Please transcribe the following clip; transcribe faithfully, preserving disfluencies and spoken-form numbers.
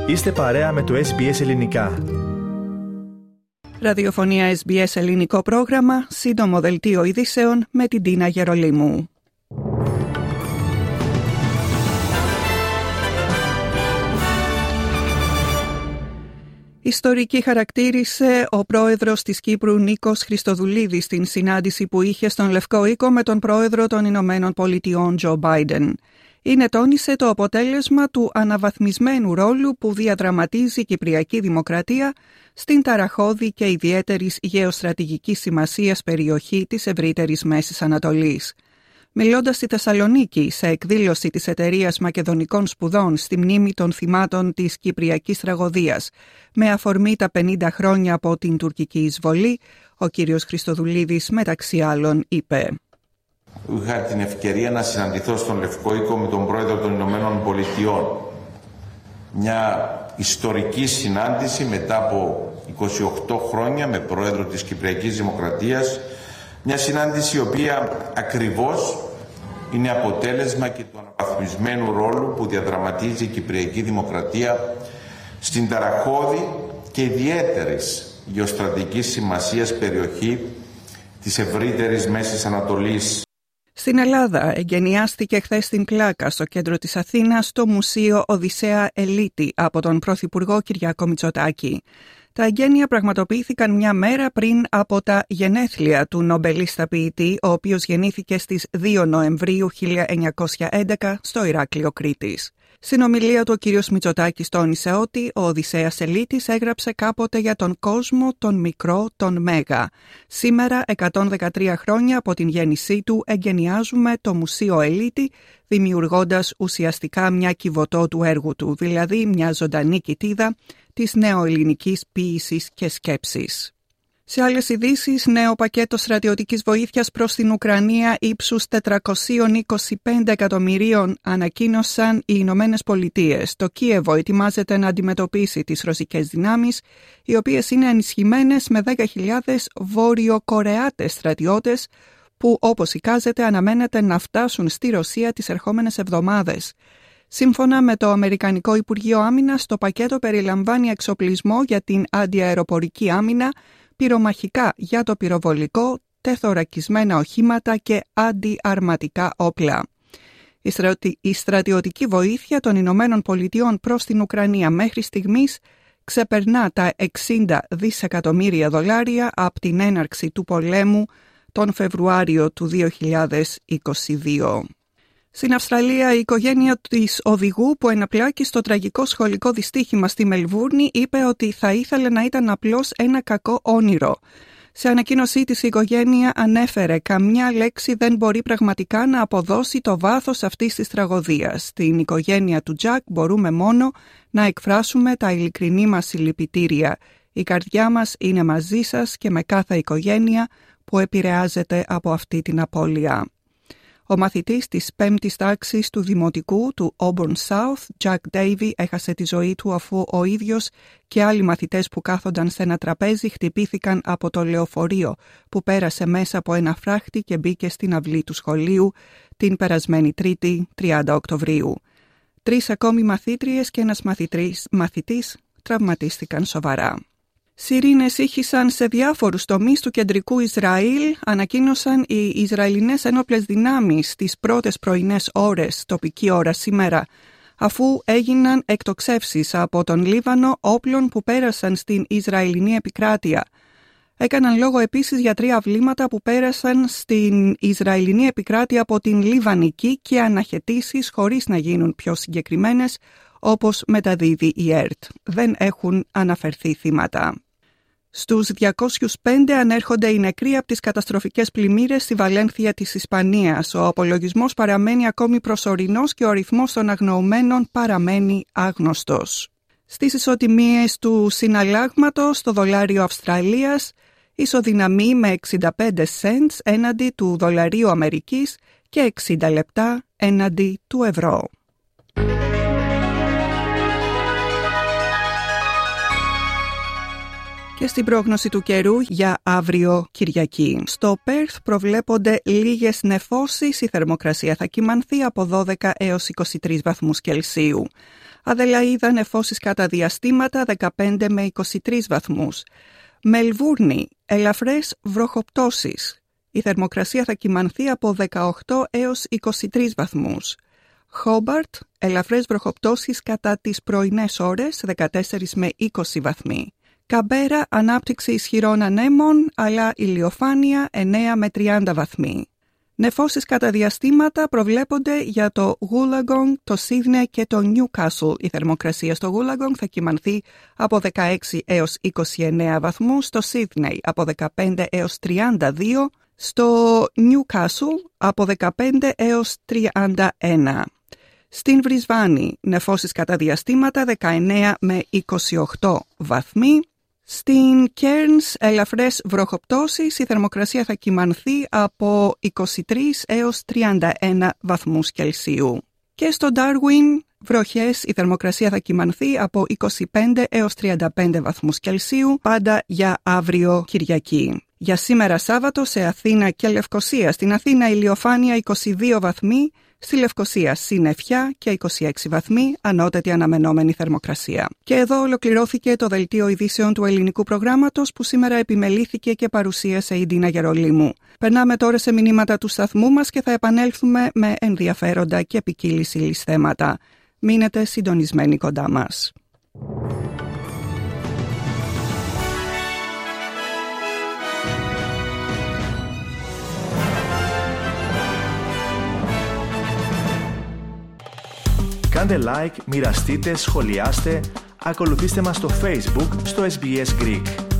Είστε παρέα με το ες μπι ες Ελληνικά. Ραδιοφωνία ες μπι ες Ελληνικό πρόγραμμα, σύντομο δελτίο ειδήσεων με την Τίνα Γερολίμου. Ιστορική χαρακτήρισε ο πρόεδρος της Κύπρου Νίκος Χριστοδουλίδης στην συνάντηση που είχε στον Λευκό Οίκο με τον πρόεδρο των Ηνωμένων Πολιτειών Τζο Μπάιντεν. Είναι, τόνισε, το αποτέλεσμα του αναβαθμισμένου ρόλου που διαδραματίζει η Κυπριακή Δημοκρατία στην ταραχώδη και ιδιαίτερης γεωστρατηγικής σημασίας περιοχή της ευρύτερης Μέσης Ανατολής. Μιλώντας στη Θεσσαλονίκη σε εκδήλωση της Εταιρείας Μακεδονικών Σπουδών στη μνήμη των θυμάτων της Κυπριακής Τραγωδίας με αφορμή τα πενήντα χρόνια από την τουρκική εισβολή, ο κύριος Χριστοδουλίδης μεταξύ άλλων είπε: Είχα την ευκαιρία να συναντηθώ στον Λευκό Οίκο με τον πρόεδρο των Ηνωμένων Πολιτειών. Μια ιστορική συνάντηση μετά από είκοσι οκτώ χρόνια με πρόεδρο της Κυπριακής Δημοκρατίας. Μια συνάντηση η οποία ακριβώς είναι αποτέλεσμα και του αναβαθμισμένου ρόλου που διαδραματίζει η Κυπριακή Δημοκρατία στην ταραχώδη και ιδιαίτερης γεωστρατηγικής σημασίας περιοχή της ευρύτερης Μέσης Ανατολής. Στην Ελλάδα εγκαινιάστηκε χθες στην Πλάκα, στο κέντρο της Αθήνας, το Μουσείο Οδυσσέα Ελίτη από τον Πρωθυπουργό Κυριάκο Μητσοτάκη. Τα εγγένεια πραγματοποιήθηκαν μια μέρα πριν από τα γενέθλια του νομπελίστα ποιητή, ο οποίος γεννήθηκε στις δύο Νοεμβρίου χίλια εννιακόσια έντεκα στο Ηράκλειο Κρήτης. Στην ομιλία του, ο κ. Μητσοτάκης τόνισε ότι ο Οδυσσέας Ελίτης έγραψε κάποτε για τον κόσμο τον μικρό, τον μέγα. Σήμερα, εκατόν δεκατρία χρόνια από την γέννησή του, εγκαινιάζουμε το Μουσείο Ελίτη, δημιουργώντας ουσιαστικά μια κυβωτό του έργου του, δηλαδή μια ζωντανή κοιτίδα της νεοελληνικής ποίησης και σκέψης. Σε άλλες ειδήσεις, νέο πακέτο στρατιωτικής βοήθειας προς την Ουκρανία ύψους τετρακόσια είκοσι πέντε εκατομμυρίων ανακοίνωσαν οι Ηνωμένες Πολιτείες. Το Κίεβο ετοιμάζεται να αντιμετωπίσει τις ρωσικές δυνάμεις, οι οποίες είναι ενισχυμένες με δέκα χιλιάδες Βόρειο-Κορεάτες στρατιώτες, που όπως εικάζεται αναμένεται να φτάσουν στη Ρωσία τις ερχόμενες εβδομάδες. Σύμφωνα με το Αμερικανικό Υπουργείο Άμυνας, το πακέτο περιλαμβάνει εξοπλισμό για την αντιαεροπορική άμυνα, πυρομαχικά για το πυροβολικό, τεθωρακισμένα οχήματα και αντιαρματικά όπλα. Η, στρατι... η στρατιωτική βοήθεια των Ηνωμένων Πολιτειών προς την Ουκρανία μέχρι στιγμής ξεπερνά τα εξήντα δισεκατομμύρια δολάρια από την έναρξη του πολέμου τον Φεβρουάριο του δύο χιλιάδες είκοσι δύο. Στην Αυστραλία, η οικογένεια της οδηγού που εναπλάκη στο τραγικό σχολικό δυστύχημα στη Μελβούρνη είπε ότι θα ήθελε να ήταν απλώς ένα κακό όνειρο. Σε ανακοίνωσή της, η οικογένεια ανέφερε: «Καμιά λέξη δεν μπορεί πραγματικά να αποδώσει το βάθος αυτής της τραγωδίας. Στην οικογένεια του Τζακ μπορούμε μόνο να εκφράσουμε τα ειλικρινή μας συλληπιτήρια. Η καρδιά μας είναι μαζί σας και με κάθε οικογένεια που επηρεάζεται από αυτή την απώλεια». Ο μαθητής της πέμπτης τάξης του Δημοτικού του Auburn South, Jack Davey, έχασε τη ζωή του αφού ο ίδιος και άλλοι μαθητές που κάθονταν σε ένα τραπέζι χτυπήθηκαν από το λεωφορείο που πέρασε μέσα από ένα φράχτη και μπήκε στην αυλή του σχολείου την περασμένη Τρίτη, τριάντα Οκτωβρίου. Τρεις ακόμη μαθήτριες και ένας μαθητής, μαθητής τραυματίστηκαν σοβαρά. Σιρήνες ήχησαν σε διάφορους τομείς του κεντρικού Ισραήλ, ανακοίνωσαν οι Ισραηλινές ένοπλες δυνάμεις τις πρώτες πρωινές ώρες τοπική ώρα σήμερα, αφού έγιναν εκτοξεύσεις από τον Λίβανο όπλων που πέρασαν στην Ισραηλινή επικράτεια. Έκαναν λόγο επίσης για τρία αυλήματα που πέρασαν στην Ισραηλινή επικράτεια από την Λιβανική και αναχαιτήσεις χωρίς να γίνουν πιο συγκεκριμένες, όπως μεταδίδει η ΕΡΤ. Δεν έχουν αναφερθεί θύματα. Στους διακόσιους πέντε ανέρχονται οι νεκροί από τις καταστροφικές πλημμύρες στη Βαλένθια της Ισπανίας. Ο απολογισμός παραμένει ακόμη προσωρινός και ο αριθμός των αγνοωμένων παραμένει άγνωστος. Στις ισοτιμίες του συναλλάγματος, το δολάριο Αυστραλίας ισοδυναμεί με εξήντα πέντε σεντς έναντι του δολαρίου Αμερικής και εξήντα λεπτά έναντι του ευρώ. Και στην πρόγνωση του καιρού για αύριο Κυριακή. Στο Πέρθ προβλέπονται λίγες νεφώσεις, η θερμοκρασία θα κυμανθεί από δώδεκα έως είκοσι τρεις βαθμούς Κελσίου. Αδελαΐδα νεφώσεις κατά διαστήματα δεκαπέντε με είκοσι τρεις βαθμούς. Μελβούρνη, ελαφρές βροχοπτώσεις. Η θερμοκρασία θα κυμανθεί από δεκαοκτώ έως είκοσι τρεις βαθμούς. Χόμπαρτ, ελαφρές βροχοπτώσεις κατά τις πρωινές ώρες, δεκατέσσερα με είκοσι βαθμοί. Καμπέρα, ανάπτυξη ισχυρών ανέμων, αλλά ηλιοφάνεια εννέα με τριάντα βαθμοί. Νεφώσεις κατά διαστήματα προβλέπονται για το Wollongong, το Σίδνεϊ και το Νιούκασλ. Η θερμοκρασία στο Wollongong θα κυμανθεί από δεκαέξι έως είκοσι εννέα βαθμούς, στο Σίδνεϊ από δεκαπέντε έως τριάντα δύο, στο Νιούκασλ από δεκαπέντε έως τριάντα ένα. Στην Βρισβάνη, νεφώσεις κατά διαστήματα δεκαεννέα με είκοσι οκτώ βαθμοί. Στην Κέρνς, ελαφρές βροχοπτώσεις, η θερμοκρασία θα κυμανθεί από είκοσι τρεις έως τριάντα ένα βαθμούς Κελσίου. Και στο Ντάρουιν, βροχές, η θερμοκρασία θα κυμανθεί από είκοσι πέντε έως τριάντα πέντε βαθμούς Κελσίου, πάντα για αύριο Κυριακή. Για σήμερα Σάββατο σε Αθήνα και Λευκοσία. Στην Αθήνα ηλιοφάνεια είκοσι δύο βαθμοί, στη Λευκοσία συννεφιά και είκοσι έξι βαθμοί, ανώτατη αναμενόμενη θερμοκρασία. Και εδώ ολοκληρώθηκε το δελτίο ειδήσεων του ελληνικού προγράμματος που σήμερα επιμελήθηκε και παρουσίασε η Ντίνα Γερολίμου. Περνάμε τώρα σε μηνύματα του σταθμού μας και θα επανέλθουμε με ενδιαφέροντα και ποικίλης ύλης θέματα. Μείνετε συντονισμένοι κοντά μας. Κάντε like, μοιραστείτε, σχολιάστε, ακολουθήστε μας στο Facebook, στο ες μπι ες Greek.